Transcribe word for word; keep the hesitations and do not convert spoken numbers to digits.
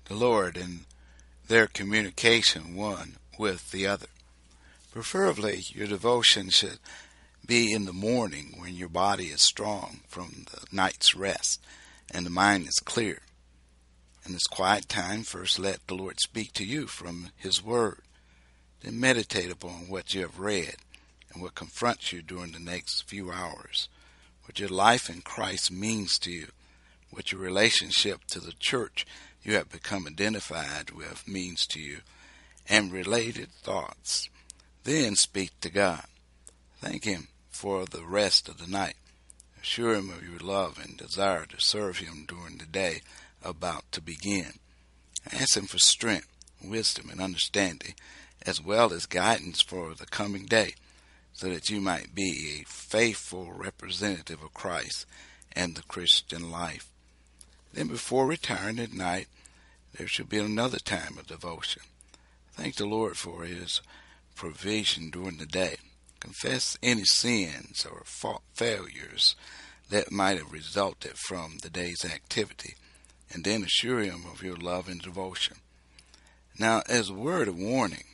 the Lord and their communication one with the other. Preferably, your devotion should be in the morning when your body is strong from the night's rest and the mind is clear. In this quiet time, first let the Lord speak to you from His Word. Then meditate upon what you have read and what confronts you during the next few hours, what your life in Christ means to you, what your relationship to the church you have become identified with means to you, and related thoughts. Then speak to God. Thank Him for the rest of the night. Assure Him of your love and desire to serve Him during the day about to begin. Ask Him for strength, wisdom, and understanding, as well as guidance for the coming day, so that you might be a faithful representative of Christ and the Christian life. Then before retiring at night, there should be another time of devotion. Thank the Lord for His provision during the day. Confess any sins or fa- failures that might have resulted from the day's activity, and then assure Him of your love and devotion. Now, as a word of warning,